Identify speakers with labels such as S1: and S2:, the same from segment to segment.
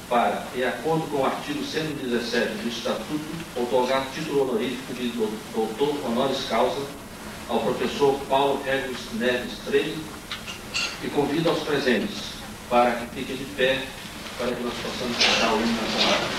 S1: para, em acordo com o artigo 117 do Estatuto, outorgar título honorífico de doutor honoris causa ao professor Paulo Regulus Neves Freire e convido aos presentes para que fiquem de pé para que nós possamos cantar o hino nacional.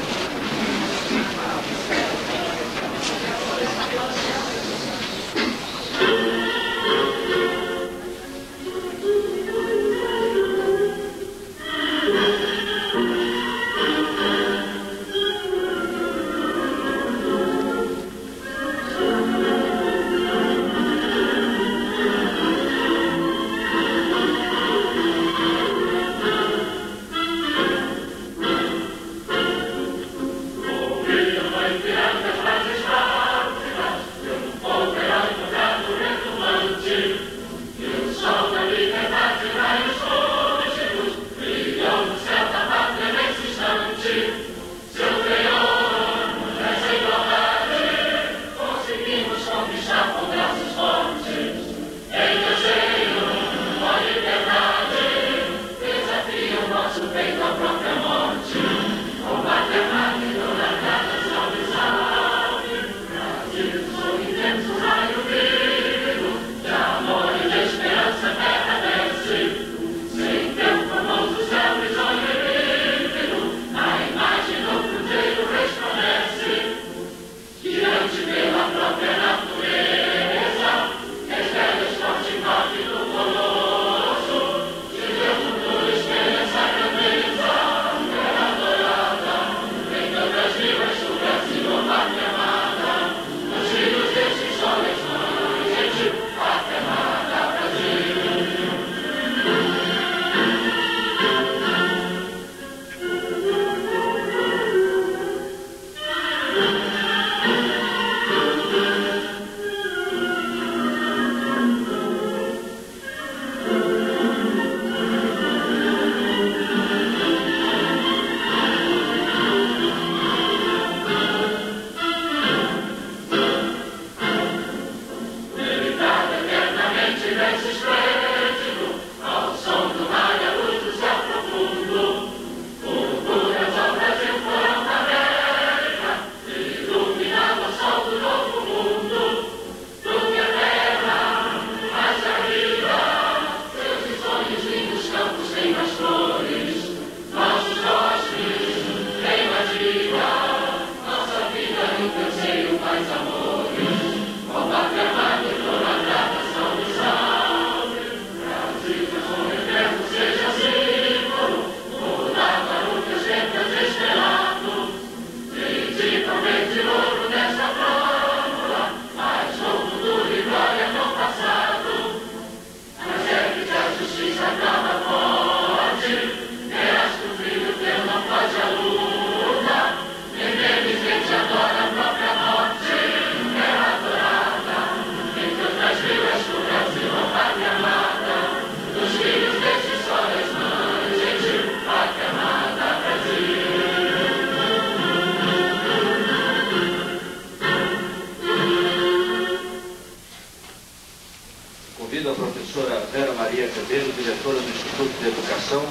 S1: Convido a professora Vera Maria Quevedo, diretora do Instituto de Educação.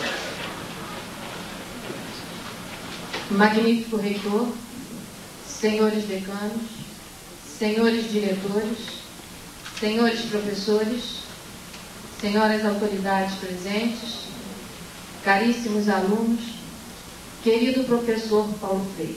S2: Magnífico reitor, senhores decanos, senhores diretores, senhores professores, senhoras autoridades presentes, caríssimos alunos, querido professor Paulo Freire.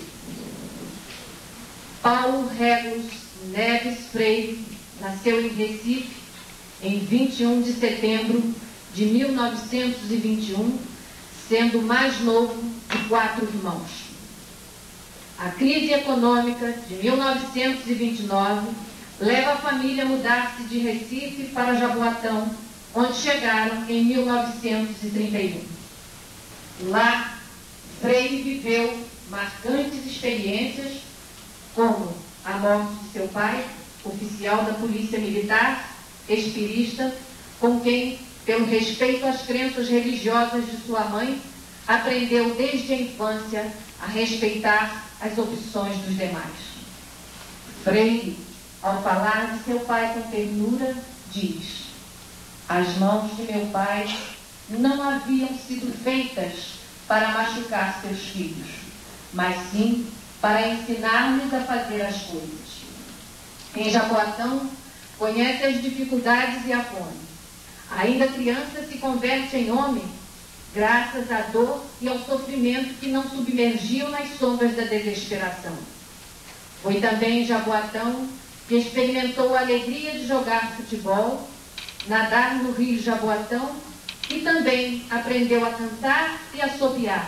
S2: Paulo Regulus Neves Freire nasceu em Recife em 21 de setembro de 1921, sendo o mais novo de 4 irmãos. A crise econômica de 1929 leva a família a mudar-se de Recife para Jaboatão, onde chegaram em 1931. Lá, Freire viveu marcantes experiências, como a morte de seu pai, oficial da Polícia Militar, espírita, com quem, pelo respeito às crenças religiosas de sua mãe, aprendeu desde a infância a respeitar as opções dos demais. Freire, ao falar de seu pai com ternura, diz: as mãos de meu pai não haviam sido feitas para machucar seus filhos, mas sim para ensinar-lhes a fazer as coisas. Em Jaboatão, conhece as dificuldades e a fome. Ainda criança se converte em homem graças à dor e ao sofrimento que não submergiu nas sombras da desesperação. Foi também em Jaboatão que experimentou a alegria de jogar futebol, nadar no rio Jaboatão e também aprendeu a cantar e a assobiar,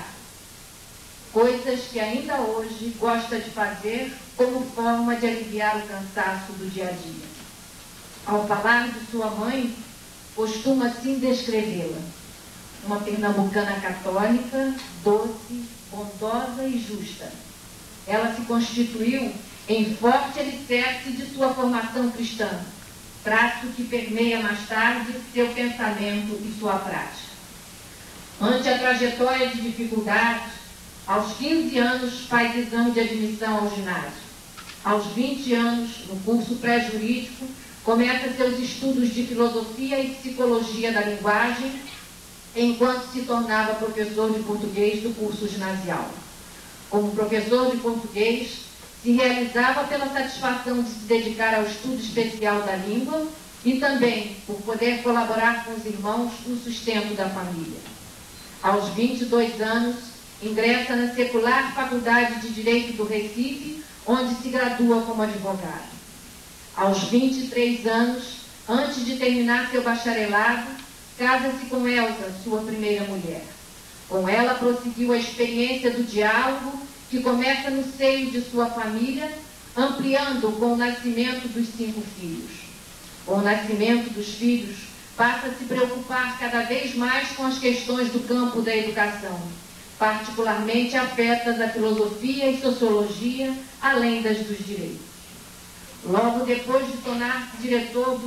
S2: coisas que ainda hoje gosta de fazer como forma de aliviar o cansaço do dia a dia. Ao falar de sua mãe, costuma assim descrevê-la: uma pernambucana católica, doce, bondosa e justa. Ela se constituiu em forte alicerce de sua formação cristã, traço que permeia mais tarde seu pensamento e sua prática. Ante a trajetória de dificuldades, aos 15 anos faz exame de admissão ao ginásio. Aos 20 anos, no curso pré-jurídico, começa seus estudos de filosofia e psicologia da linguagem, enquanto se tornava professor de português do curso ginasial. Como professor de português, se realizava pela satisfação de se dedicar ao estudo especial da língua e também por poder colaborar com os irmãos no sustento da família. Aos 22 anos, ingressa na secular Faculdade de Direito do Recife, onde se gradua como advogado. Aos 23 anos, antes de terminar seu bacharelado, casa-se com Elza, sua primeira mulher. Com ela prosseguiu a experiência do diálogo, que começa no seio de sua família, ampliando com o nascimento dos 5 filhos. Com o nascimento dos filhos, passa a se preocupar cada vez mais com as questões do campo da educação, particularmente afetas à filosofia e sociologia, além das dos direitos. Logo depois de tornar-se diretor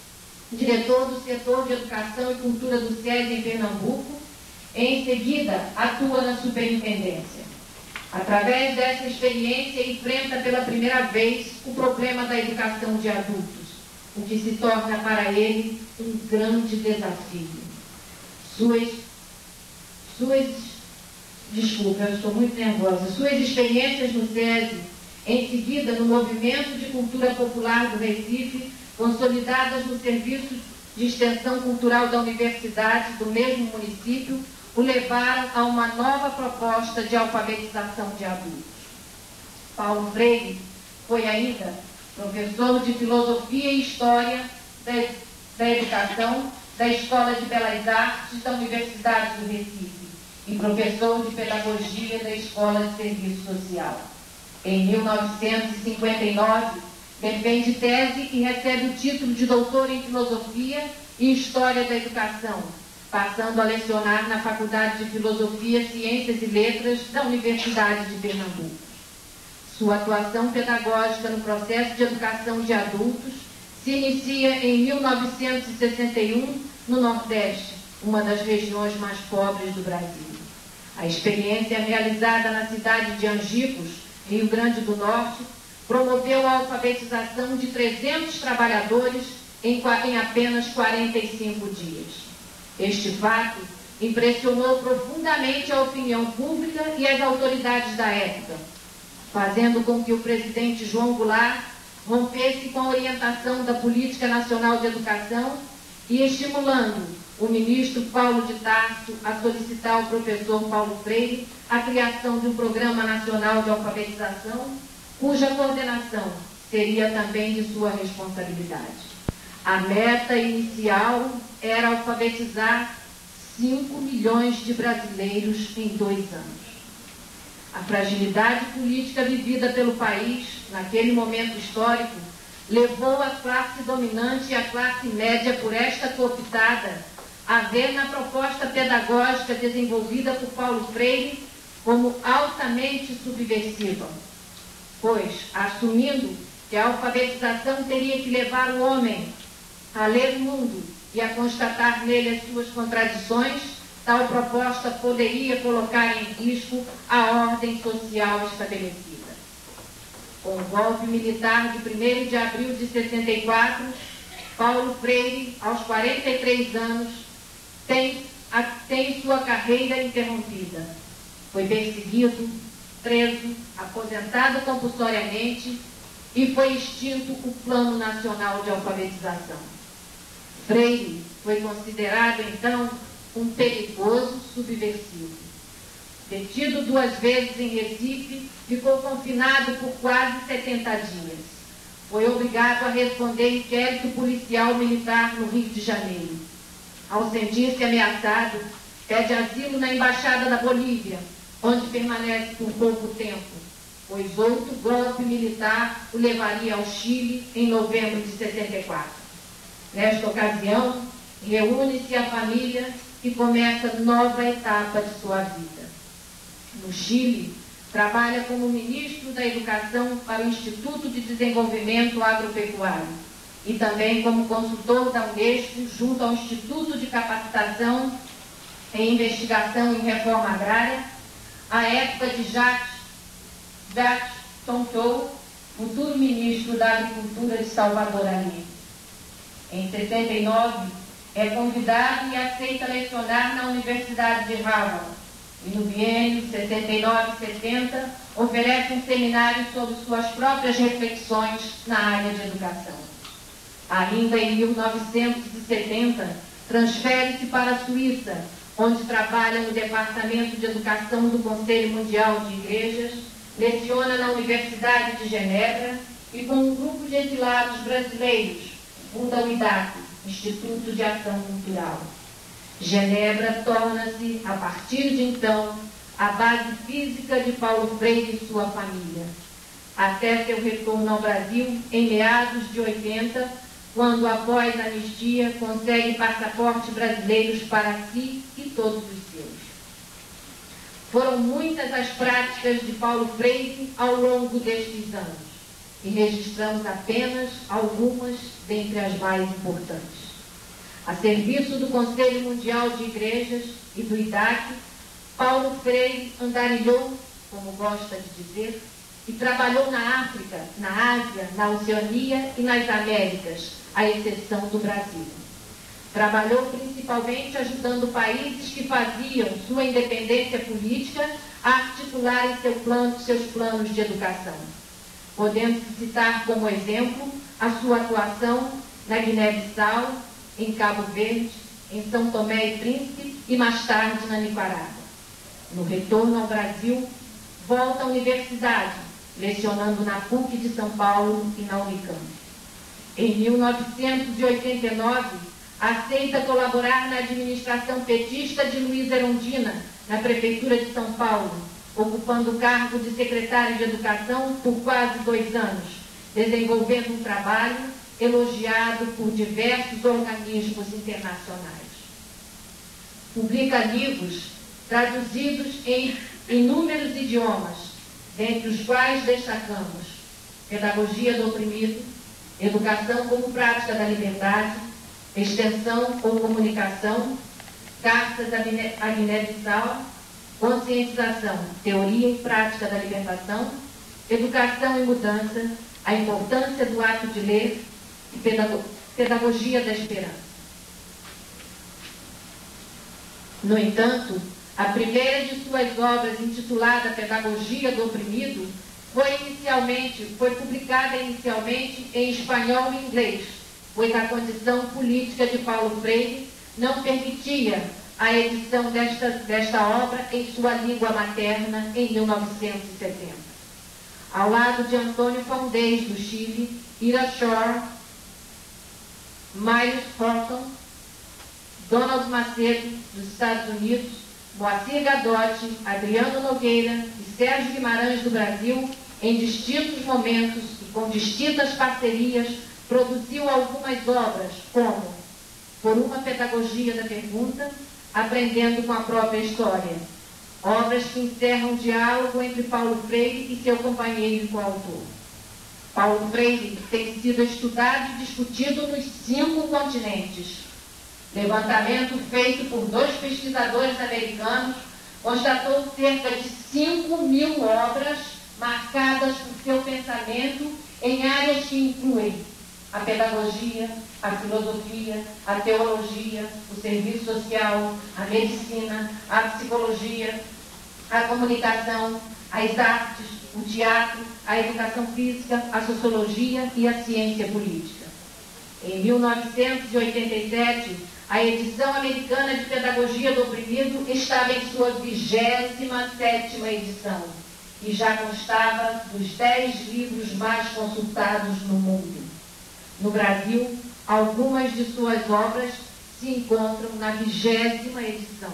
S2: do setor de educação e cultura do SESI em Pernambuco, em seguida atua na superintendência. Através dessa experiência, enfrenta pela primeira vez o problema da educação de adultos, o que se torna para ele um grande desafio. Desculpa, eu estou muito nervosa. Suas experiências no SESI, em seguida no Movimento de Cultura Popular do Recife, consolidadas no Serviço de Extensão Cultural da Universidade do mesmo município, o levaram a uma nova proposta de alfabetização de adultos. Paulo Freire foi ainda professor de Filosofia e História da Educação da Escola de Belas Artes da Universidade do Recife e professor de Pedagogia da Escola de Serviço Social. Em 1959, defende tese e recebe o título de doutor em Filosofia e História da Educação, passando a lecionar na Faculdade de Filosofia, Ciências e Letras da Universidade de Pernambuco. Sua atuação pedagógica no processo de educação de adultos se inicia em 1961 no Nordeste, uma das regiões mais pobres do Brasil. A experiência realizada na cidade de Angicos, Rio Grande do Norte, promoveu a alfabetização de 300 trabalhadores em apenas 45 dias. Este fato impressionou profundamente a opinião pública e as autoridades da época, fazendo com que o presidente João Goulart rompesse com a orientação da Política Nacional de Educação e estimulando o ministro Paulo de Tarso a solicitar ao professor Paulo Freire a criação de um Programa Nacional de Alfabetização, cuja coordenação seria também de sua responsabilidade. A meta inicial era alfabetizar 5 milhões de brasileiros em 2 anos. A fragilidade política vivida pelo país, naquele momento histórico, levou a classe dominante e a classe média por esta cooptada a ver na proposta pedagógica desenvolvida por Paulo Freire como altamente subversiva, pois, assumindo que a alfabetização teria que levar o homem a ler o mundo e a constatar nele as suas contradições, tal proposta poderia colocar em risco a ordem social estabelecida. Com o golpe militar de 1º de abril de 64, Paulo Freire, aos 43 anos, tem tem sua carreira interrompida. Foi perseguido, preso, aposentado compulsoriamente e foi extinto o Plano Nacional de Alfabetização. Freire foi considerado, então, um perigoso subversivo. Detido 2 vezes em Recife, ficou confinado por quase 70 dias. Foi obrigado a responder inquérito policial militar no Rio de Janeiro. Ao sentir-se ameaçado, pede asilo na Embaixada da Bolívia, onde permanece por pouco tempo, pois outro golpe militar o levaria ao Chile em novembro de 64. Nesta ocasião, reúne-se a família e começa nova etapa de sua vida. No Chile, trabalha como ministro da Educação para o Instituto de Desenvolvimento Agropecuário e também como consultor da Unesco junto ao Instituto de Capacitação e Investigação em Reforma Agrária, à época de Jacques Tontou, futuro ministro da Agricultura de Salvador Allende. Em 79, é convidado e aceita lecionar na Universidade de Harvard. E no biênio 79-70, oferece um seminário sobre suas próprias reflexões na área de educação. Ainda em 1970, transfere-se para a Suíça, onde trabalha no Departamento de Educação do Conselho Mundial de Igrejas, leciona na Universidade de Genebra e com um grupo de exilados brasileiros, funda o IDAC, Instituto de Ação Cultural. Genebra torna-se, a partir de então, a base física de Paulo Freire e sua família, até seu retorno ao Brasil em meados de 80, quando, após a anistia, consegue passaportes brasileiros para si e todos os seus. Foram muitas as práticas de Paulo Freire ao longo destes anos, e registramos apenas algumas dentre as mais importantes. A serviço do Conselho Mundial de Igrejas e do IDAC, Paulo Freire andarilhou, como gosta de dizer, e trabalhou na África, na Ásia, na Oceania e nas Américas, à exceção do Brasil. Trabalhou principalmente ajudando países que faziam sua independência política a articularem seus planos de educação. Podemos citar como exemplo a sua atuação na Guiné-Bissau, em Cabo Verde, em São Tomé e Príncipe e mais tarde na Nicarágua. No retorno ao Brasil, volta à universidade, lecionando na PUC de São Paulo e na Unicamp. Em 1989, aceita colaborar na administração petista de Luiz Erundina, na Prefeitura de São Paulo, ocupando o cargo de secretário de Educação por quase 2 anos, desenvolvendo um trabalho elogiado por diversos organismos internacionais. Publica livros traduzidos em inúmeros idiomas, dentre os quais destacamos Pedagogia do Oprimido, Educação como Prática da Liberdade, Extensão ou Comunicação, Cartas à Guiné-Bissau, Conscientização, Teoria e Prática da Libertação, Educação e Mudança, a Importância do Ato de Ler e Pedagogia da Esperança. No entanto, a primeira de suas obras, intitulada Pedagogia do Oprimido, foi publicada inicialmente em espanhol e inglês, pois a condição política de Paulo Freire não permitia a edição desta obra em sua língua materna em 1970. Ao lado de Antônio Foundés, do Chile, Ira Shore, Miles Horton, Donald Macedo, dos Estados Unidos, Moacir Gadotti, Adriano Nogueira e Sérgio Guimarães, do Brasil, em distintos momentos e com distintas parcerias, produziu algumas obras, como Por uma Pedagogia da Pergunta, Aprendendo com a Própria História, obras que encerram o diálogo entre Paulo Freire e seu companheiro e coautor. Paulo Freire tem sido estudado e discutido nos 5 continentes. Levantamento feito por 2 pesquisadores americanos constatou cerca de 5.000 obras marcadas por seu pensamento em áreas que incluem a pedagogia, a filosofia, a teologia, o serviço social, a medicina, a psicologia, a comunicação, as artes, o teatro, a educação física, a sociologia e a ciência política. Em 1987, a edição americana de Pedagogia do Oprimido estava em sua 27ª edição e já constava dos 10 livros mais consultados no mundo. No Brasil, algumas de suas obras se encontram na 20ª edição.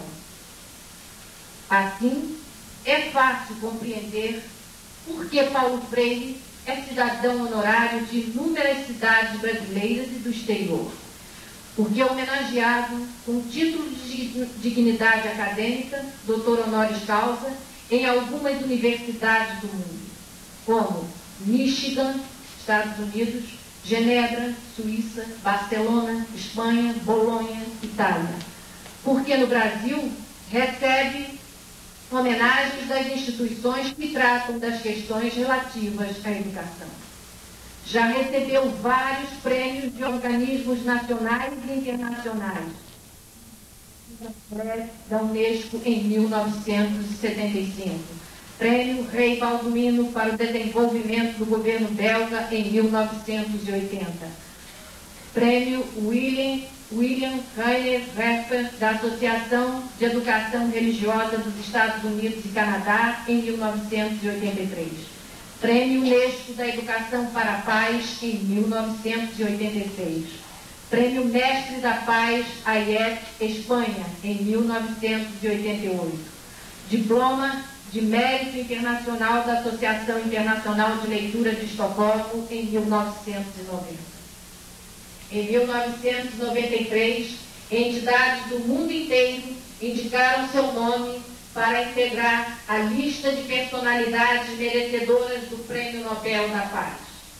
S2: Assim, é fácil compreender por que Paulo Freire é cidadão honorário de inúmeras cidades brasileiras e do exterior. Porque é homenageado com título de dignidade acadêmica, doutor honoris causa, em algumas universidades do mundo, como Michigan, Estados Unidos, Genebra, Suíça, Barcelona, Espanha, Bolonha, Itália. Porque no Brasil recebe homenagens das instituições que tratam das questões relativas à educação. Já recebeu vários prêmios de organismos nacionais e internacionais. Da Unesco em 1975. Prêmio Rei Balduino para o Desenvolvimento do Governo Belga em 1980. Prêmio William Rainer Reffer da Associação de Educação Religiosa dos Estados Unidos e Canadá em 1983. Prêmio Unesco da Educação para a Paz em 1986. Prêmio Mestre da Paz, AIEP, Espanha, em 1988. Diploma de Mérito Internacional da Associação Internacional de Leitura de Estocolmo, em 1990. Em 1993, entidades do mundo inteiro indicaram seu nome para integrar a lista de personalidades merecedoras do Prêmio Nobel da Paz.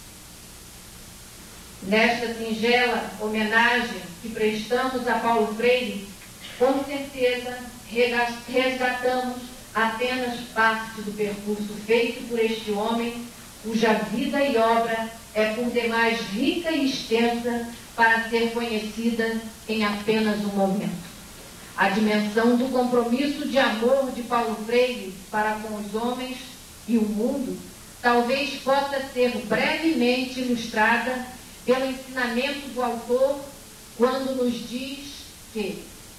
S2: Nesta singela homenagem que prestamos a Paulo Freire, com certeza resgatamos apenas parte do percurso feito por este homem, cuja vida e obra é por demais rica e extensa para ser conhecida em apenas um momento. A dimensão do compromisso de amor de Paulo Freire para com os homens e o mundo talvez possa ser brevemente ilustrada pelo ensinamento do autor quando nos diz que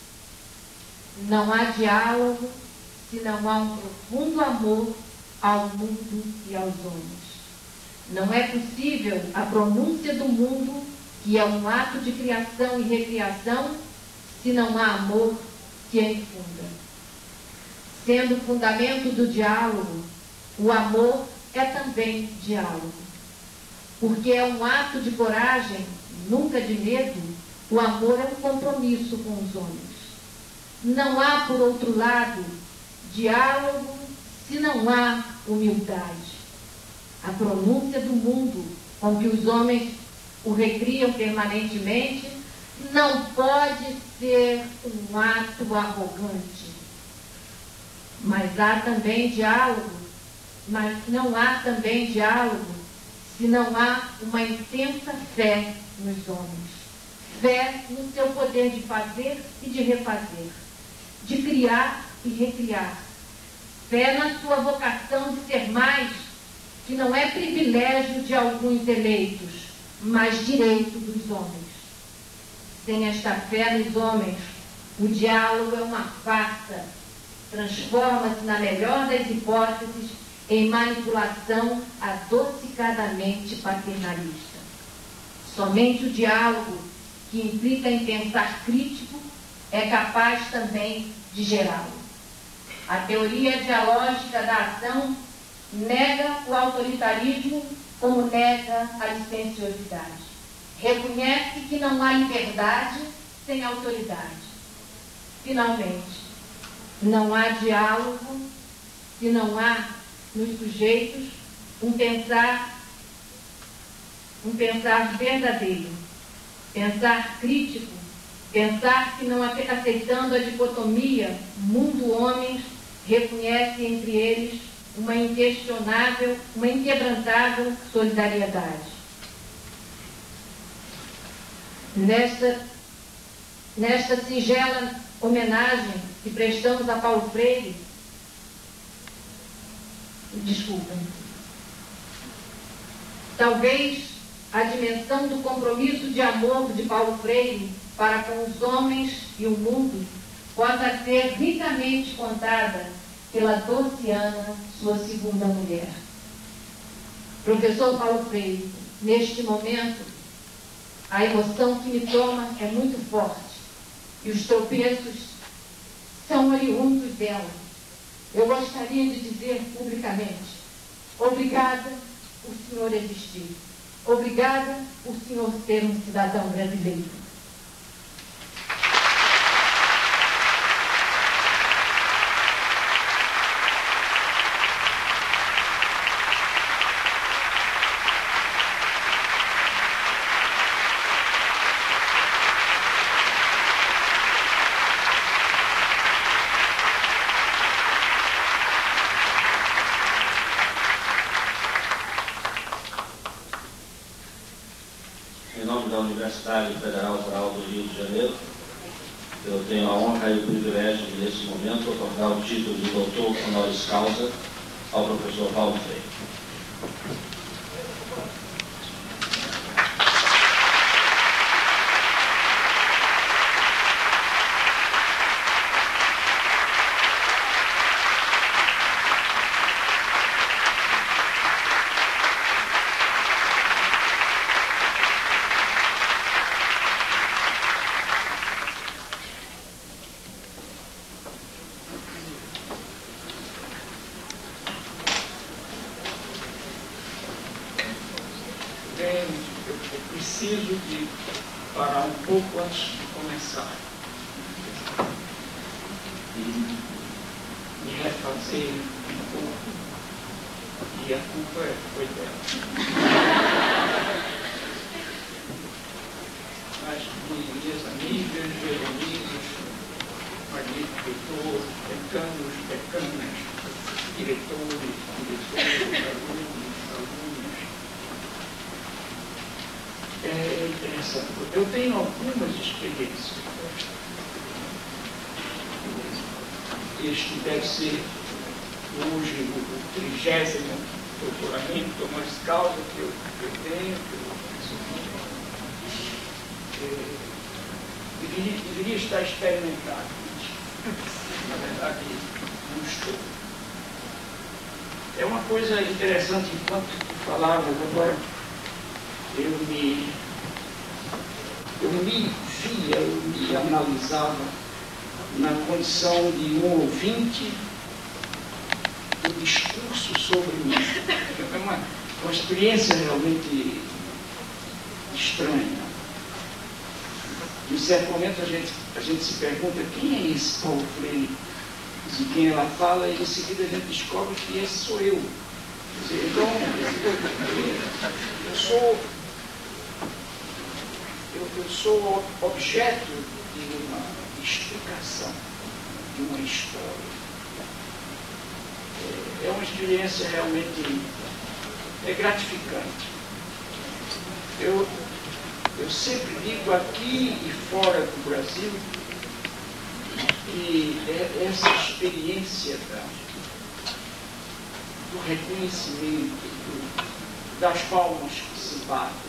S2: não há diálogo se não há um profundo amor ao mundo e aos homens. Não é possível a pronúncia do mundo, que é um ato de criação e recriação, se não há amor que a infunda. Sendo o fundamento do diálogo, o amor é também diálogo. Porque é um ato de coragem, nunca de medo, o amor é um compromisso com os homens. Não há, por outro lado, diálogo se não há humildade. A pronúncia do mundo com que os homens o recriam permanentemente não pode ser um ato arrogante. Mas há também diálogo, mas não há também diálogo se não há uma intensa fé nos homens. Fé no seu poder de fazer e de refazer, de criar e recriar. Fé na sua vocação de ser mais, que não é privilégio de alguns eleitos, mas direito dos homens. Sem esta fé nos homens, o diálogo é uma farsa, transforma-se, na melhor das hipóteses, em manipulação adocicadamente paternalista. Somente o diálogo, que implica em pensar crítico, é capaz também de gerá-lo. A teoria dialógica da ação nega o autoritarismo como nega a licenciosidade. Reconhece que não há liberdade sem autoridade. Finalmente, não há diálogo se não há nos sujeitos um pensar verdadeiro, pensar crítico, pensar que não aceitando a dicotomia mundo-homens, reconhece entre eles uma inquestionável, uma inquebrantável solidariedade. Nesta singela homenagem que prestamos a Paulo Freire, talvez a dimensão do compromisso de amor de Paulo Freire para com os homens e o mundo possa ser ricamente contada pela Dociana, sua segunda mulher. Professor Paulo Freire, neste momento, a emoção que me toma é muito forte e os tropeços são oriundos dela. Eu gostaria de dizer publicamente: obrigada por o senhor existir. Obrigada por o senhor ser um cidadão brasileiro.
S1: Em nome da Universidade Federal Rural do Rio de Janeiro, eu tenho a honra e o privilégio de, nesse momento, otorgar o título de doutor honoris causa ao professor Paulo Freire.
S3: Eu preciso de parar um pouco antes de começar e me refazer um pouco, e a culpa foi dela. Mas minhas amigas, Veronices, Magnífico Doutor, decanos, diretores, alunos, é interessante. Eu tenho algumas experiências. Este deve ser hoje o 30º doutoramento honoris causa que eu tenho, deveria estar experimentado, mas na verdade não estou. É uma coisa interessante, enquanto tu falavas agora, eu me via, eu me analisava na condição de um ouvinte do discurso sobre mim. É uma experiência realmente estranha. Em certo momento a gente se pergunta quem é esse Paulo Freire, de quem ela fala, e em seguida a gente descobre que esse sou eu. Então, eu sou objeto de uma explicação, de uma história. É uma experiência realmente gratificante. Eu sempre digo aqui e fora do Brasil que essa experiência do reconhecimento, das palmas que se batem,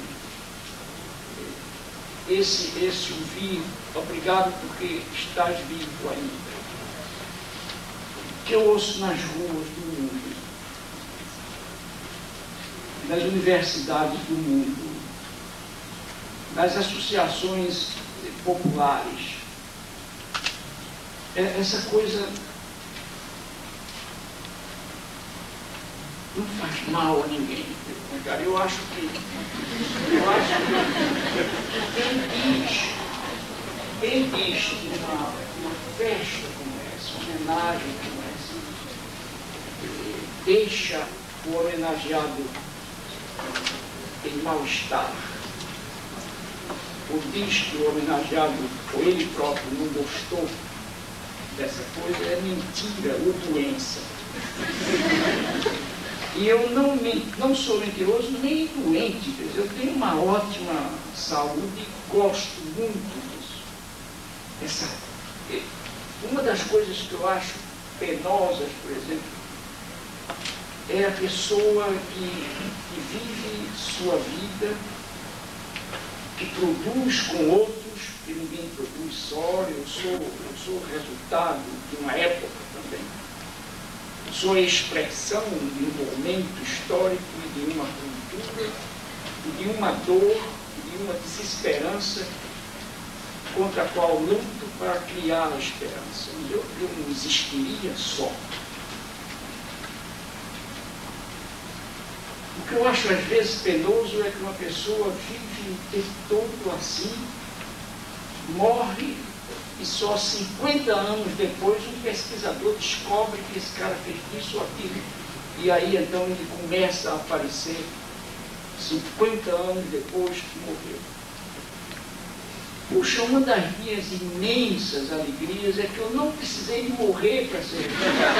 S3: esse ouvir, obrigado porque estás vivo ainda, que eu ouço nas ruas do mundo, nas universidades do mundo, nas associações populares. Essa coisa não faz mal a ninguém. Cara, eu acho que quem diz que uma festa como essa, uma homenagem como essa, deixa o homenageado em mal-estar, ou diz que o homenageado, ou ele próprio, não gostou dessa coisa, é mentira ou doença. E eu não sou mentiroso nem doente, eu tenho uma ótima saúde gosto muito disso. Uma das coisas que eu acho penosas, por exemplo, é a pessoa que vive sua vida, que produz com outros, que ninguém produz só. Eu sou o resultado de uma época também. Eu sou a expressão de um momento histórico e de uma cultura, e de uma dor, e de uma desesperança contra a qual luto para criar a esperança. Eu não existiria só. O que eu acho às vezes penoso é que uma pessoa vive o tempo todo assim, morre e só 50 anos depois um pesquisador descobre que esse cara fez isso ou aquilo. E aí então ele começa a aparecer 50 anos depois que morreu. Puxa, uma das minhas imensas alegrias é que eu não precisei de morrer para ser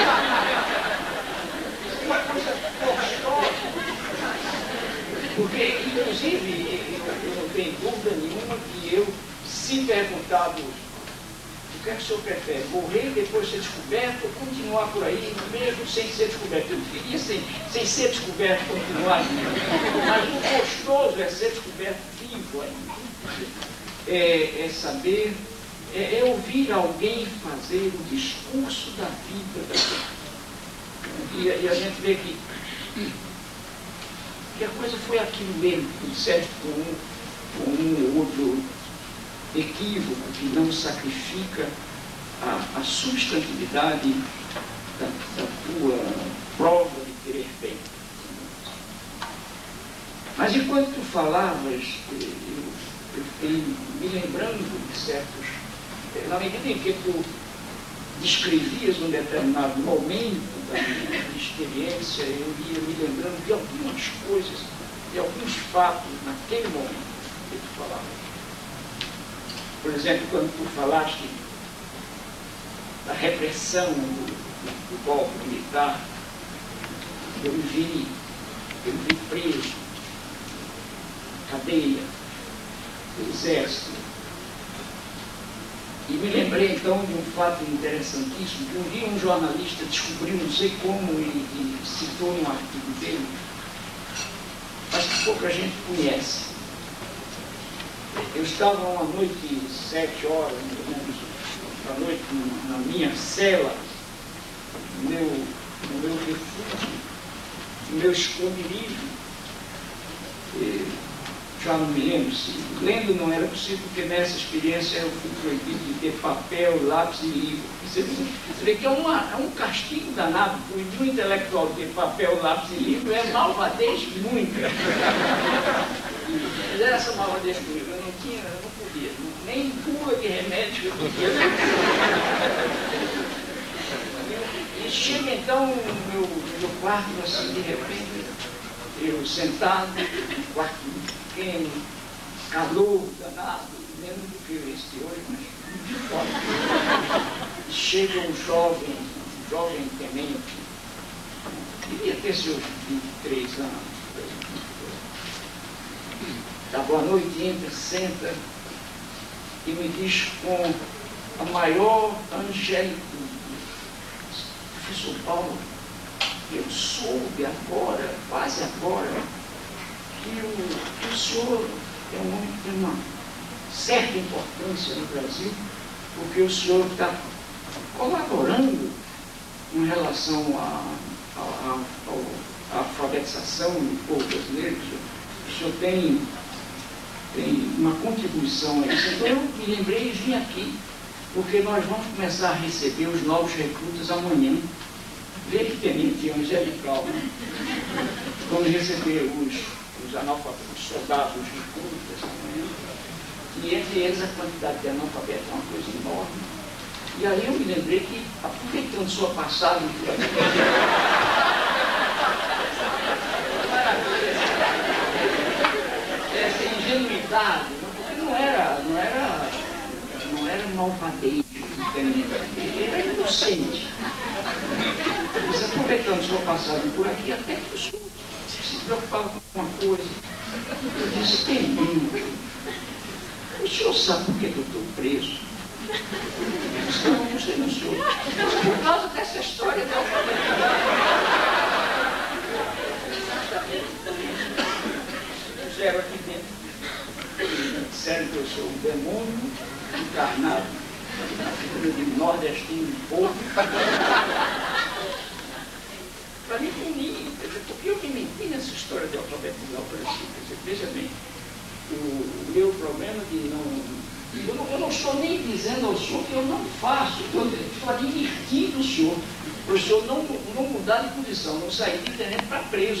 S3: uma coisa gostosa. Porque, inclusive, eu não tenho dúvida nenhuma que eu, se perguntado o que é que o senhor prefere, morrer e depois ser descoberto ou continuar por aí, mesmo sem ser descoberto? Eu queria, sem ser descoberto, continuar vivo. Mas o gostoso é ser descoberto vivo ainda. É saber, é ouvir alguém fazer o discurso da vida. E a gente vê que a coisa foi aquilo mesmo, certo, com um ou outro equívoco que não sacrifica a substantividade da tua prova de querer bem. Mas enquanto tu falavas, eu fiquei me lembrando de certos... Na medida em que tu descrevias um determinado momento da minha experiência, eu ia me lembrando de algumas coisas, de alguns fatos naquele momento que tu falavas. Por exemplo, quando tu falaste da repressão do golpe militar, eu vi preso, cadeia, do exército. E me lembrei então de um fato interessantíssimo, que um dia um jornalista descobriu, não sei como, e citou num artigo dele, mas que pouca gente conhece. Eu estava uma noite, 7 horas, mais ou menos, da noite, na minha cela, no meu refúgio, no meu esconderijo. Já não me lembro se lendo não era possível, porque nessa experiência eu fui proibido de ter papel, lápis e livro. Você vê que é um castigo danado. Proibir um intelectual de ter papel, lápis e livro é malvadez muita. Mas era essa malvadez comigo. Eu não podia, nem cura de remédio eu podia. E chega então no meu quarto, assim, de repente, eu sentado, quarto pequeno, calor danado, menos do que este hoje, mas muito forte. Chega um jovem tenente, devia ter seus 23 anos. Dá boa noite, entra, senta e me diz com a maior angélica: professor Paulo, eu soube agora, quase agora, que o senhor é um homem que tem uma certa importância no Brasil, porque o senhor está colaborando em relação à alfabetização do povo brasileiro. O senhor tem uma contribuição a isso. Então eu me lembrei e vim aqui, porque nós vamos começar a receber os novos recrutas amanhã. Vê que tenente angelical, né? Vamos receber os analfabetos, os soldados, os recrutas amanhã. E entre eles a quantidade de analfabetos é uma coisa enorme. E aí eu me lembrei que, aproveitando sua passagem por aqui, essa ingenuidade, porque não era malvadez, ele era inocente. Mas aproveitando sua passagem por aqui, até que o senhor se preocupava com uma coisa. Eu disse: tem muito. O o senhor sabe por que eu estou preso? Não sei, não, senhor. Por causa dessa história da alfabetização. Puseram aqui dentro. Disseram que eu sou um demônio encarnado na figura de nordestino de povo. Para me punir, porque eu me menti nessa história de alfabetizar o Francisco. Veja bem, o meu problema de não... Eu não estou nem dizendo ao senhor que eu não faço, estou advertindo o senhor, para o senhor não mudar de posição, não sair de tenente para preso.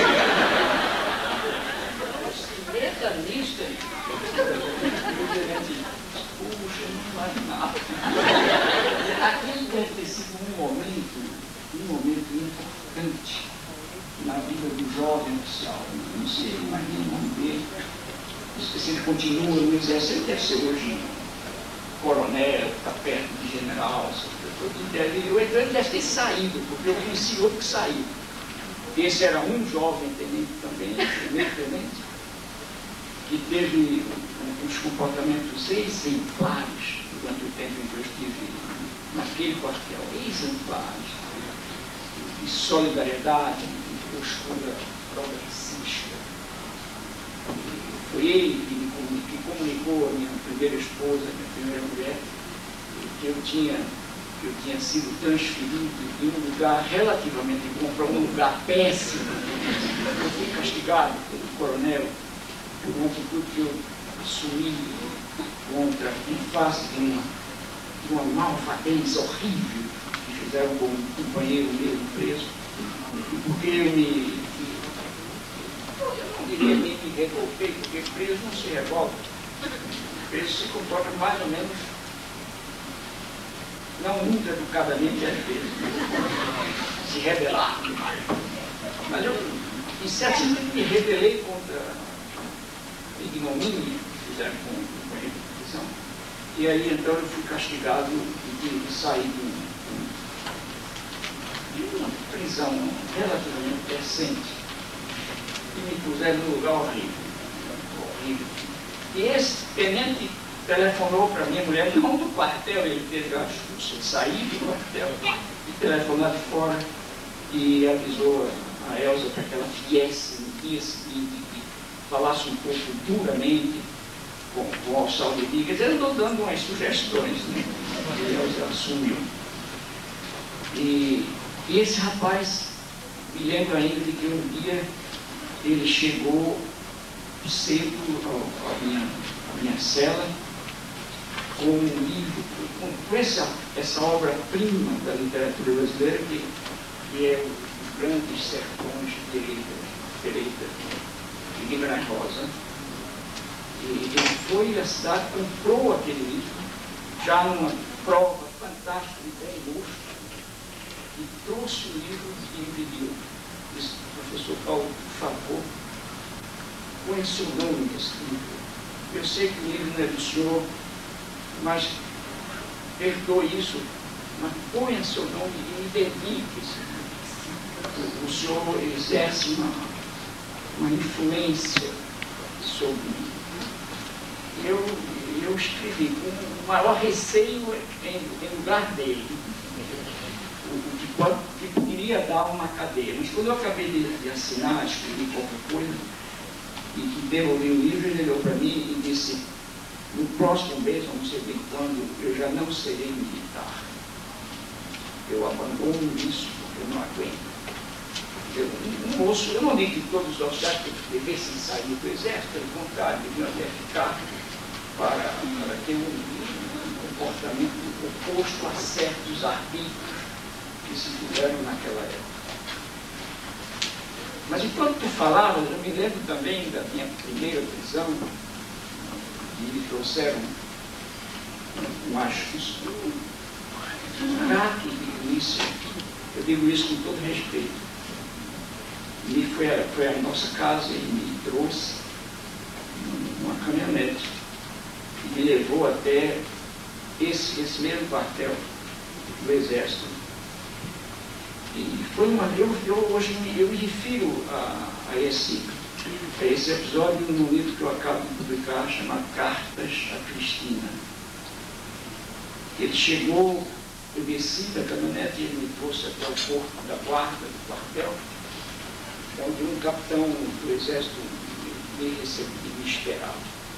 S3: Meta nisso, o tenente, puxa, não faz nada. Aquele deve ter sido um momento importante na vida do jovem oficial. Não sei, imagina o nome dele. Se ele continua no exército, ele deve ser hoje coronel, está perto de general. Ele deve ter saído, porque eu conheci outro que saiu. Esse era um jovem tenente também, primeiro tenente, que teve uns comportamentos exemplares durante o tempo em que eu estive naquele quartel, exemplares, de solidariedade, de postura progressista. Foi ele que comunicou a minha primeira esposa, a minha primeira mulher, que eu tinha sido transferido de um lugar relativamente bom para um lugar péssimo. Eu fui castigado pelo coronel por uma atitude que eu assumi em face de uma malfadência horrível que fizeram com um companheiro meu preso, porque eu não diria nem me revoltei, porque preso não se revolta. Preso se comporta mais ou menos, não muito educadamente às vezes, se rebelar demais. Mas eu, em certo sentido, me rebelei contra a ignomínia que fizeram com o companheiro de prisão. E aí então eu fui castigado de sair de uma prisão relativamente decente. E me puseram num lugar horrível. E esse tenente telefonou para minha mulher, não do quartel, ele teve a astúcia de sair do quartel e telefonar de fora e avisou a Elza para que ela viesse no dia seguinte e falasse um pouco duramente com o Alçalde de Quer dizer, eu estou dando umas sugestões, né? E a Elza assumiu. E esse rapaz, me lembro ainda de que um dia ele chegou cedo à minha cela com um livro, com essa obra-prima da literatura brasileira, que é Os Grandes Sertões de Pereira de Guimarães Rosa. E ele foi à cidade, comprou aquele livro, já numa prova fantástica de bom gosto, e trouxe o livro e me pediu. Disse: professor Paulo, por favor, põe seu nome nesse livro. Eu sei que o livro não é do senhor, mas perdoe isso, mas ponha seu nome e me dedique esse livro. O senhor exerce uma influência sobre mim. Eu escrevi com o maior receio em lugar dele, que poderia dar uma cadeia. Mas quando eu acabei de assinar, escrevi qualquer coisa, e que devolvi o livro, ele olhou para mim e disse: no próximo mês, não sei bem quando, eu já não serei militar. Eu abandono isso porque eu não aguento. Um moço, eu não digo que todos os oficiais devessem sair do exército, pelo contrário, deviam até ficar para ter um comportamento oposto a certos arbítrios que se fizeram naquela época. Mas enquanto tu falavas, eu me lembro também da minha primeira prisão, e me trouxeram um prato de polícia. Eu digo isso com todo respeito. E foi à nossa casa e me trouxe uma caminhonete e me levou até esse mesmo quartel do Exército. E foi hoje eu me refiro a esse É esse episódio no livro que eu acabo de publicar, chamado Cartas a Cristina. Ele chegou, eu desci da caminhonete e ele me trouxe até o corpo da guarda do quartel, onde um capitão do exército me recebeu e me esperava.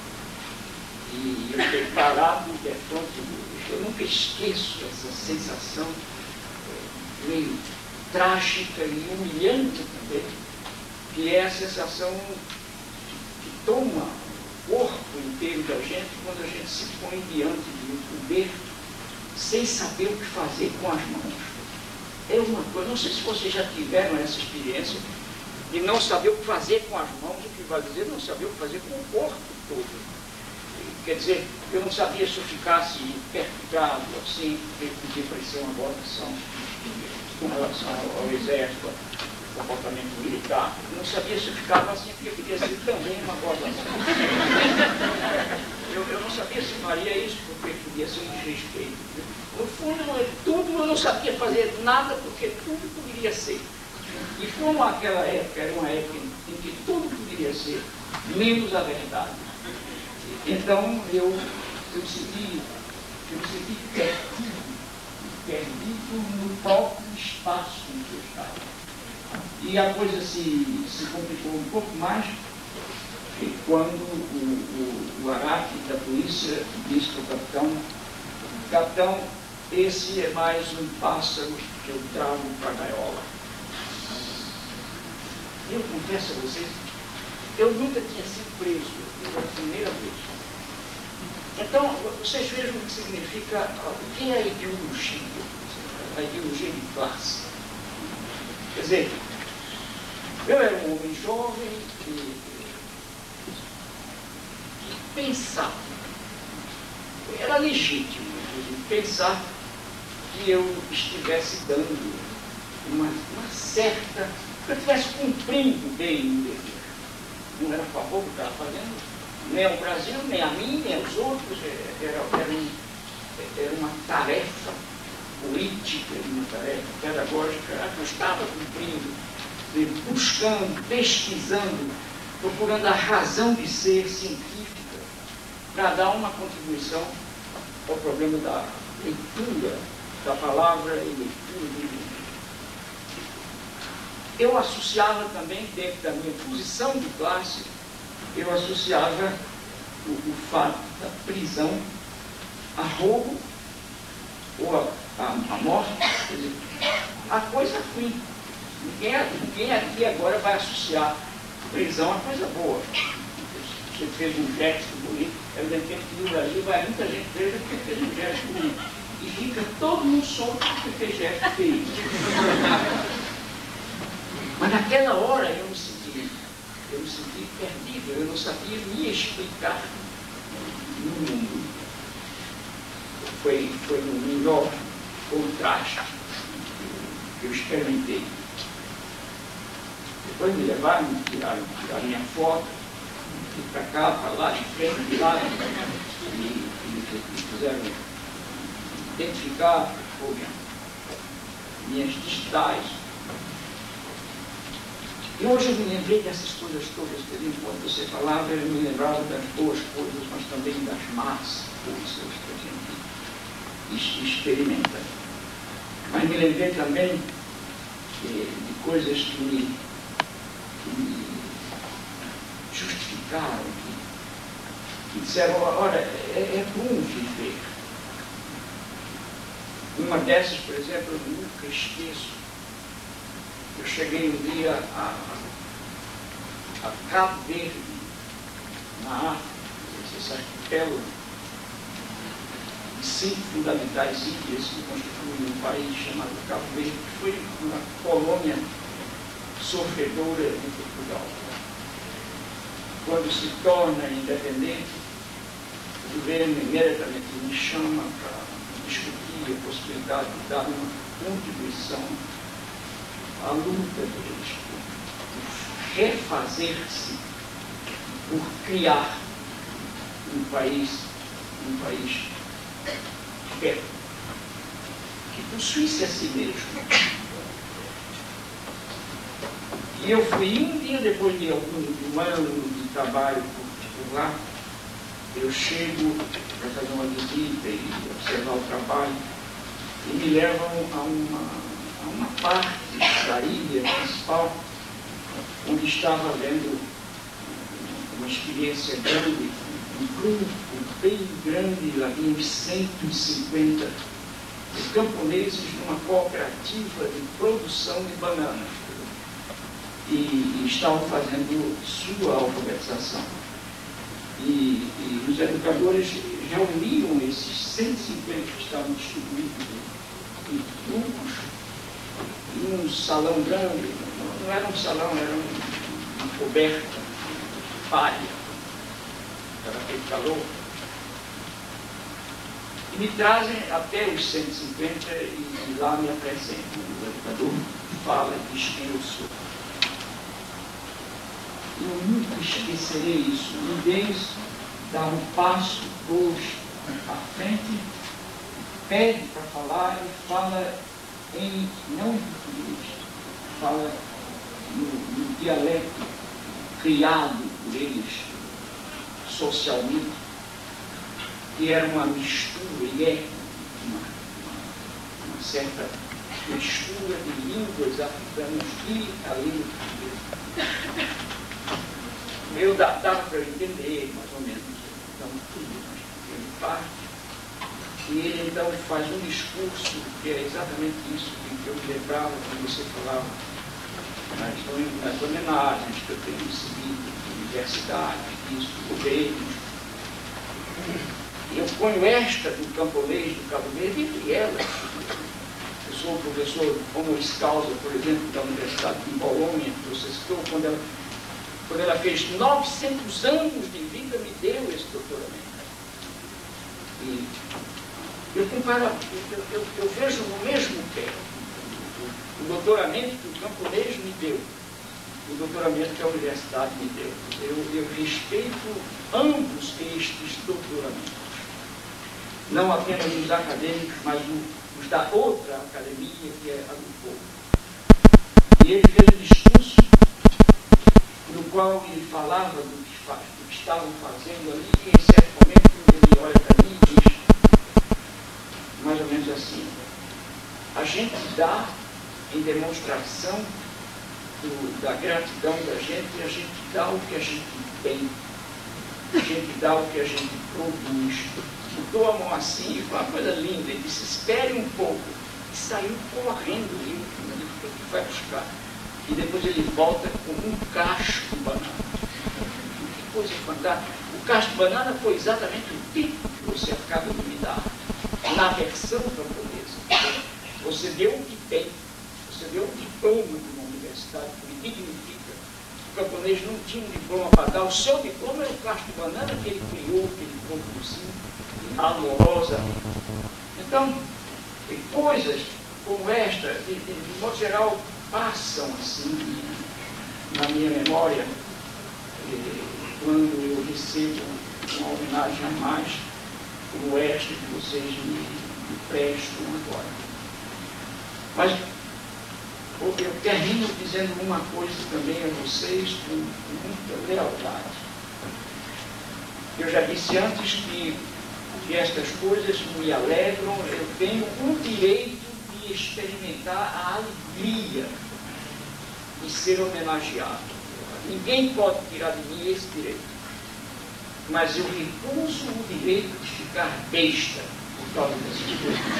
S3: E eu fiquei parado de frente do... Eu nunca esqueço essa sensação meio trágica e humilhante também, que é a sensação que toma o corpo inteiro da gente quando a gente se põe diante de um poder sem saber o que fazer com as mãos. É uma coisa, não sei se vocês já tiveram essa experiência de não saber o que fazer com as mãos, o que vai dizer não saber o que fazer com o corpo todo. Quer dizer, eu não sabia se eu ficasse perturbado, assim, porque parecia uma votação com relação ao exército, ao comportamento militar. Eu não sabia se eu ficava assim, porque podia ser também uma votação. Eu não sabia se faria isso, porque podia ser um desrespeito. No fundo, tudo eu não sabia fazer nada, porque tudo poderia ser. E como aquela época era uma época em que tudo poderia ser, menos a verdade. Então eu me senti perdido no próprio espaço em que eu estava. E a coisa se complicou um pouco mais quando o Araque da polícia disse para o capitão, esse é mais um pássaro que eu trago para a gaiola. Eu confesso a vocês, eu nunca tinha sido preso, foi a primeira vez. Então, vocês vejam o que significa, o que é a ideologia de classe. Quer dizer, eu era um homem jovem que pensava, era legítimo, inclusive, pensar que eu estivesse dando uma certa, que eu estivesse cumprindo bem o dever. Não era a favor do que estava fazendo, nem ao Brasil, nem a mim, nem aos outros. Era uma tarefa política, uma tarefa pedagógica que eu estava cumprindo, buscando, pesquisando, procurando a razão de ser científica para dar uma contribuição ao problema da leitura da palavra e leitura do livro. Eu associava também, dentro da minha posição de classe, eu associava o fato da prisão a roubo ou a morte. Quer dizer, a coisa ruim. Ninguém aqui agora vai associar prisão a coisa boa. Você fez um gesto bonito, evidentemente que no Brasil vai muita gente presa porque fez um gesto bonito. E fica todo mundo solto porque fez gesto feio. Mas naquela hora eu me senti perdido, eu não sabia me explicar no mundo. Foi o melhor contraste que eu experimentei. Depois me levaram, tiraram minha foto, fui para cá, para lá, de frente, de lá, e me fizeram identificar minhas digitais. E hoje eu me lembrei dessas coisas todas, enquanto você falava, eu me lembrava das boas coisas, mas também das más coisas que a gente experimenta. Mas me lembrei também de coisas que me justificaram, que disseram, olha, é bom viver. Uma dessas, por exemplo, eu nunca esqueço. Eu cheguei um dia a Cabo Verde, na África, esse arquipélago de 5 fundamentais ilhas que constituem um país chamado Cabo Verde, que foi uma colônia sofredora de Portugal. Quando se torna independente, o governo imediatamente me chama para discutir a possibilidade de dar uma contribuição à luta deles por refazer-se, por criar um país que possuísse a si mesmo. E eu fui um dia depois de um ano de trabalho por lá, eu chego para fazer uma visita e observar o trabalho, e me levam a uma parte da ilha principal, onde estava havendo uma experiência grande, um grupo bem grande, havia uns 150 camponeses numa cooperativa de produção de bananas, e estavam fazendo sua alfabetização. E os educadores reuniram esses 150 que estavam distribuídos em grupos, em um salão grande. Não era um salão, era uma coberta, palha, para aquele calor. E me trazem até os 150 e lá me apresentam. O educador fala e diz quem eu sou. Eu nunca esquecerei isso. Um deles dá um passo, dois à frente, pede para falar e fala não em português, fala no dialeto criado por eles socialmente, que era uma mistura, e é uma certa mistura de línguas africanas e a língua portuguesa. Eu dava para eu entender, mais ou menos, então tudo, mas ele parte, e ele então faz um discurso que é exatamente isso que eu me lembrava quando você falava nas homenagens que eu tenho recebido de universidade, isso, do governo. Eu ponho esta do camponês do Cabo Verde entre elas. Eu sou professor honoris causa, por exemplo, da Universidade de Bolonha, que você citou, quando ela fez 900 anos de vida, me deu esse doutoramento. E eu comparo, eu vejo no mesmo pé o doutoramento que o camponês me deu, o doutoramento que a universidade me deu. Eu respeito ambos estes doutoramentos. Não apenas os acadêmicos, mas os da outra academia, que é a do povo. E ele fez um discurso no qual ele falava do que estavam fazendo ali, e em certo momento ele olha para mim e diz, mais ou menos assim, a gente dá em demonstração da gratidão da gente, a gente dá o que a gente tem, a gente dá o que a gente produz. Botou a mão assim e falou uma coisa linda, ele disse, espere um pouco, e saiu correndo, o que vai buscar? E depois ele volta com um cacho de banana. Que coisa fantástica. O cacho de banana foi exatamente o tipo que você acaba de me dar, na versão camponesa. Você deu o que tem, você deu um diploma de uma universidade, que me dignifica. O camponês não tinha um diploma para dar, o seu diploma era o cacho de banana que ele criou, que ele produziu, amorosamente. Então, coisas como esta, de modo geral, passam assim na minha memória quando eu recebo uma homenagem a mais como esta que vocês me prestam agora. Mas eu termino dizendo uma coisa também a vocês com muita lealdade. Eu já disse antes que estas coisas me alegram, eu tenho o direito de experimentar a alegria de ser homenageado. Ninguém pode tirar de mim esse direito. Mas eu recuso o direito de ficar besta por causa dessas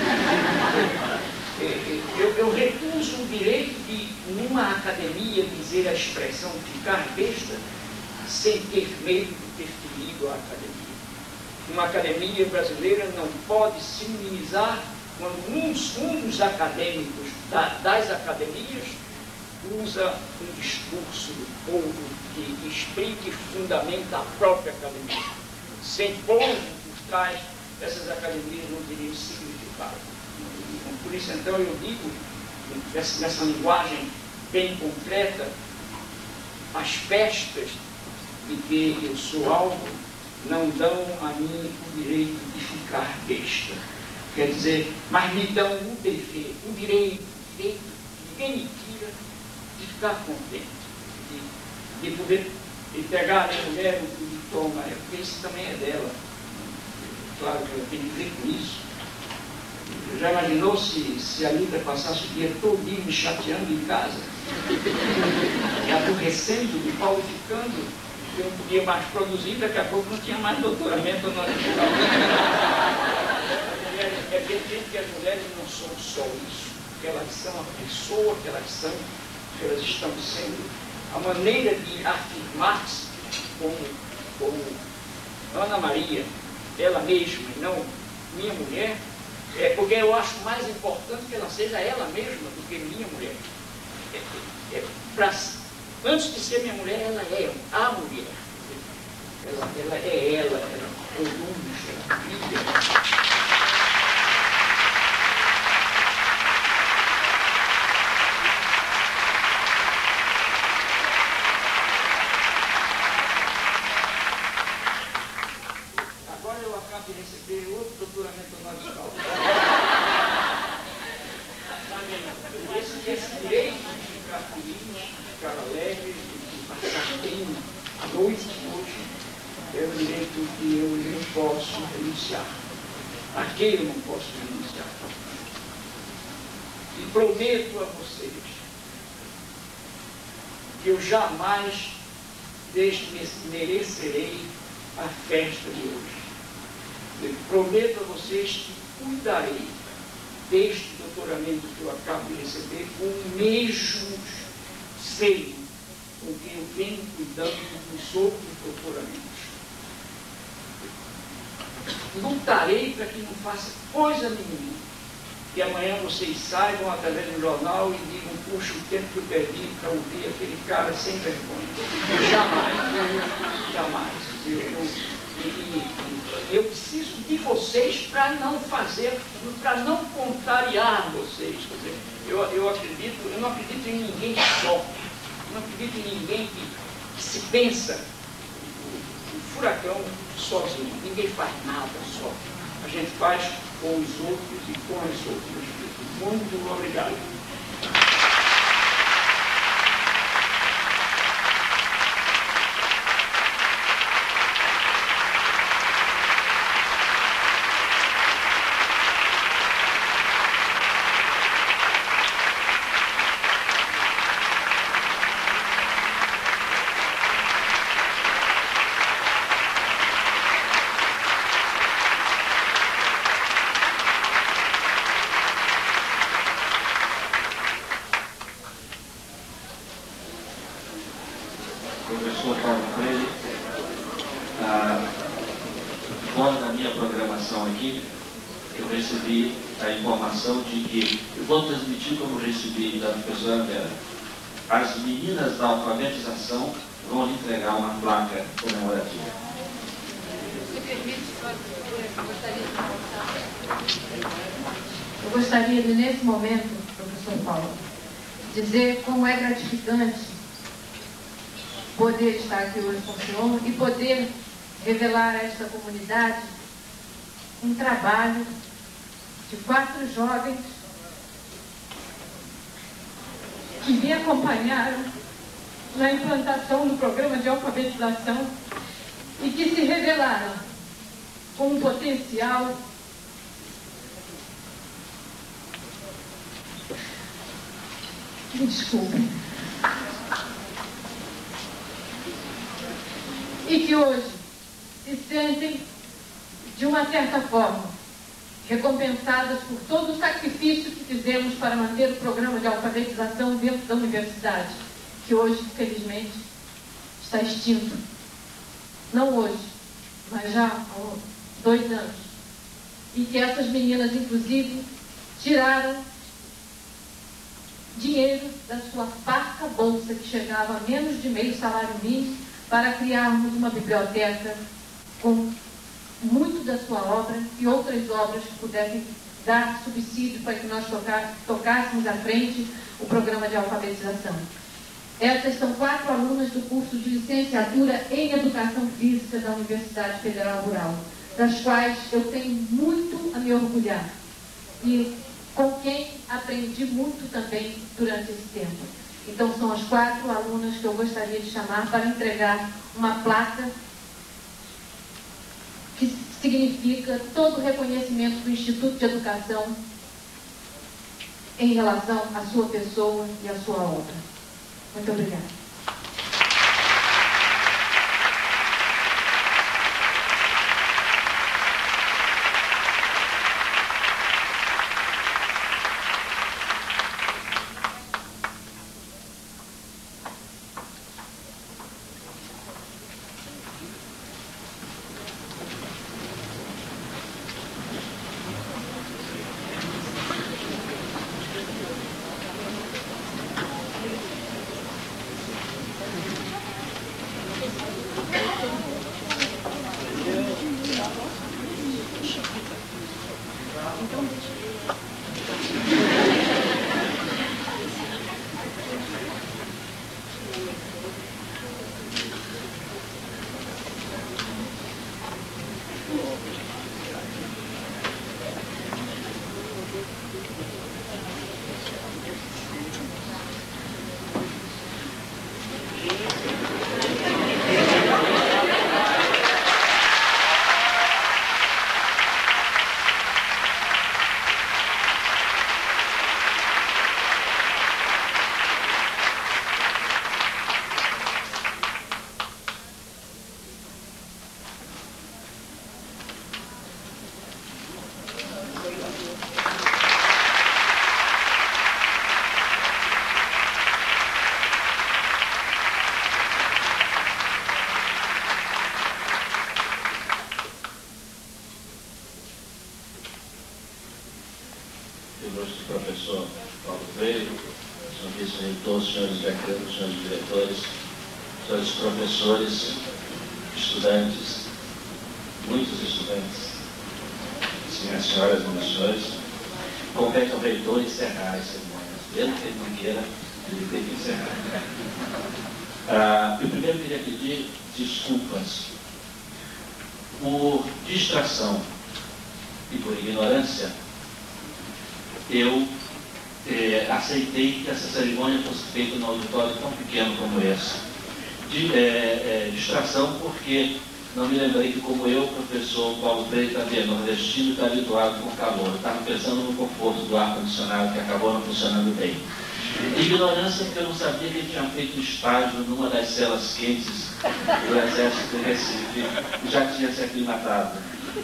S3: coisas. Eu recuso o direito de, numa academia, dizer a expressão ficar besta sem ter medo de ter ferido a academia. Uma academia brasileira não pode se minimizar quando um dos acadêmicos das academias usa um discurso do povo que explica e fundamenta a própria academia. Sem povo por trás, essas academias não teriam significado. Por isso, então, eu digo, nessa linguagem bem concreta, as festas de que eu sou alvo não dão a mim o direito de ficar besta. Quer dizer, mas me dão o dever, o direito que ninguém me tira de ficar contente. de poder pegar a mulher e toma, porque isso também é dela. Claro que eu tenho que ver com isso. Já imaginou se a Lida passasse o dia todo me chateando em casa? Me aborrecendo, me qualificando, eu não podia mais produzir, daqui a pouco não tinha mais doutoramento no hospital. É evidente que as mulheres não são só isso, que elas são a pessoa que elas são, que elas estão sendo. A maneira de afirmar-se como Ana Maria, ela mesma, e não minha mulher, porque eu acho mais importante que ela seja ela mesma do que minha mulher. Antes de ser minha mulher, ela é a mulher. Ela é ela produz, ela vive. De receber outro doutoramento honoris causa. Esse direito de ficar feliz, de ficar alegre, de passar bem a noite hoje, é um direito que eu não posso renunciar. A quem eu não posso renunciar. E prometo a vocês que eu jamais desmerecerei a festa de hoje. Eu prometo a vocês que cuidarei deste doutoramento que eu acabo de receber com o mesmo seio com que eu venho cuidando dos outros doutoramentos. Lutarei para que não faça coisa nenhuma. E amanhã vocês saibam através do jornal e digam, puxa, o tempo que eu perdi para ouvir aquele cara sem vergonha. Jamais. Eu preciso de vocês para não fazer, para não contrariar vocês. Quer dizer, eu não acredito em ninguém só. Eu não acredito em ninguém que se pensa o furacão sozinho. Ninguém faz nada só. A gente faz com os outros e com as outras. Muito obrigado.
S1: Professor Paulo Freire, fora da minha programação aqui, eu recebi a informação de que, eu vou transmitir como recebi da professora Vera, as meninas da alfabetização vão lhe entregar uma placa comemorativa.
S2: Se permite, eu gostaria de, nesse momento, professor Paulo, dizer como é gratificante poder estar aqui hoje com o senhor e poder revelar a esta comunidade um trabalho de 4 jovens que me acompanharam na implantação do programa de alfabetização e que se revelaram com um potencial me desculpem, e que hoje se sentem, de uma certa forma, recompensadas por todo o sacrifício que fizemos para manter o programa de alfabetização dentro da universidade, que hoje, felizmente, está extinto. Não hoje, mas já há 2 anos. E que essas meninas, inclusive, tiraram dinheiro da sua parca bolsa, que chegava a menos de meio salário mínimo, para criarmos uma biblioteca com muito da sua obra e outras obras que pudessem dar subsídio para que nós tocássemos à frente o programa de alfabetização. Essas são 4 alunas do curso de licenciatura em Educação Física da Universidade Federal Rural, das quais eu tenho muito a me orgulhar e com quem aprendi muito também durante esse tempo. Então são as 4 alunas que eu gostaria de chamar para entregar uma placa que significa todo o reconhecimento do Instituto de Educação em relação à sua pessoa e à sua obra. Muito obrigada.
S1: Ilustre professor Paulo Freire, senhor vice-reitor, senhores decanos, senhores diretores, senhores professores, estudantes, muitos estudantes, senhoras e senhores, meus senhores, compete ao reitor encerrar as cerimônias. Mesmo que ele não queira, ele tem que encerrar. Eu primeiro queria pedir desculpas por distração e por ignorância. Eu aceitei que essa cerimônia fosse feita num auditório tão pequeno como esse. Distração porque não me lembrei que, como eu, o professor Paulo Freire também nordestino e está habituado com o calor. Eu estava pensando no conforto do ar-condicionado que acabou não funcionando bem. Ignorância porque eu não sabia que ele tinha feito estágio numa das celas quentes do Exército de Recife e já tinha se aclimatado.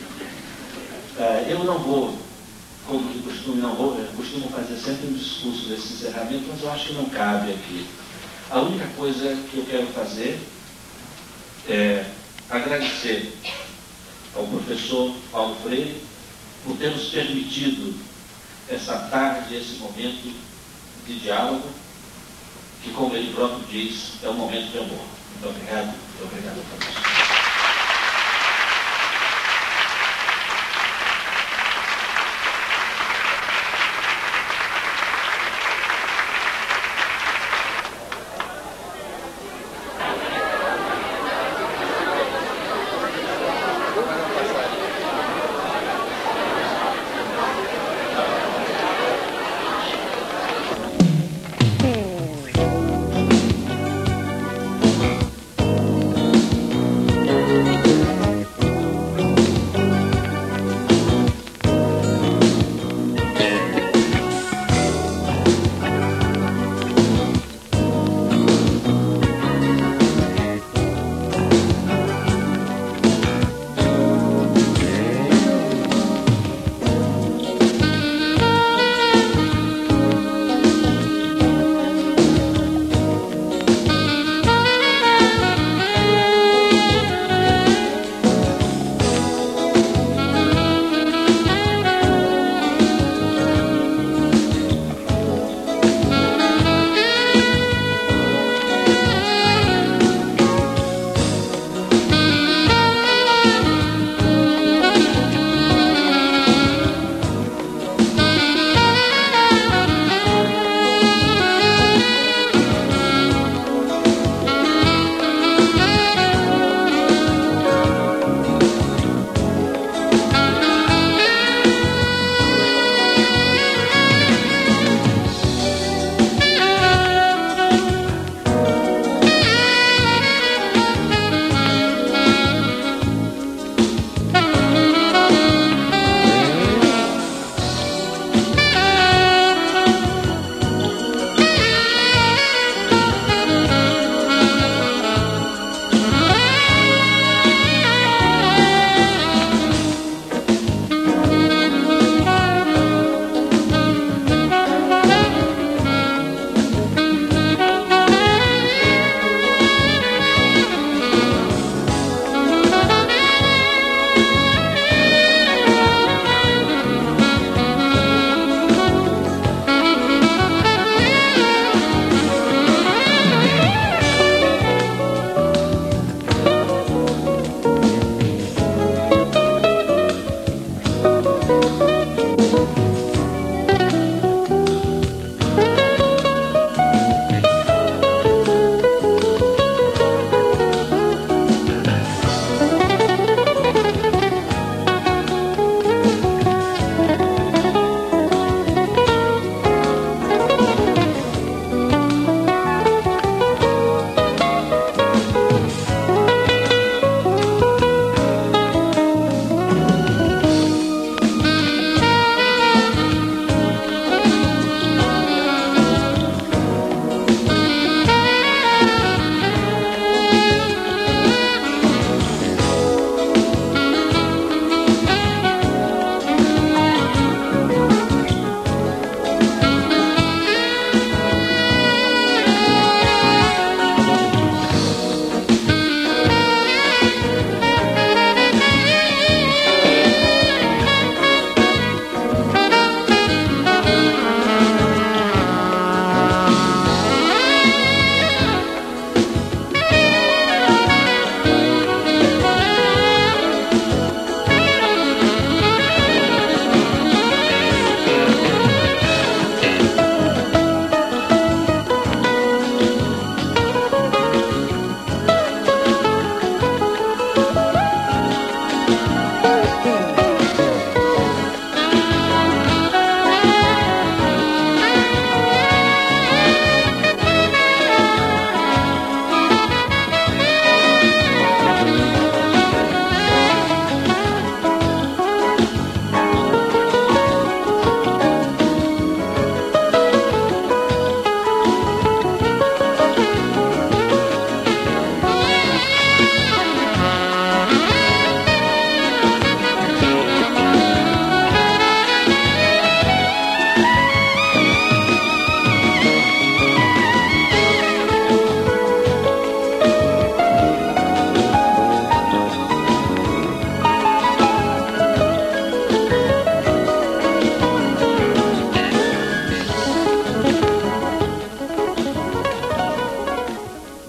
S1: Eu não vou, como de costume, costumo fazer sempre um discurso desse encerramento, mas eu acho que não cabe aqui. A única coisa que eu quero fazer é agradecer ao professor Paulo Freire por ter nos permitido essa tarde, esse momento de diálogo, que, como ele próprio diz, é um momento de amor. Muito obrigado. Muito obrigado a todos.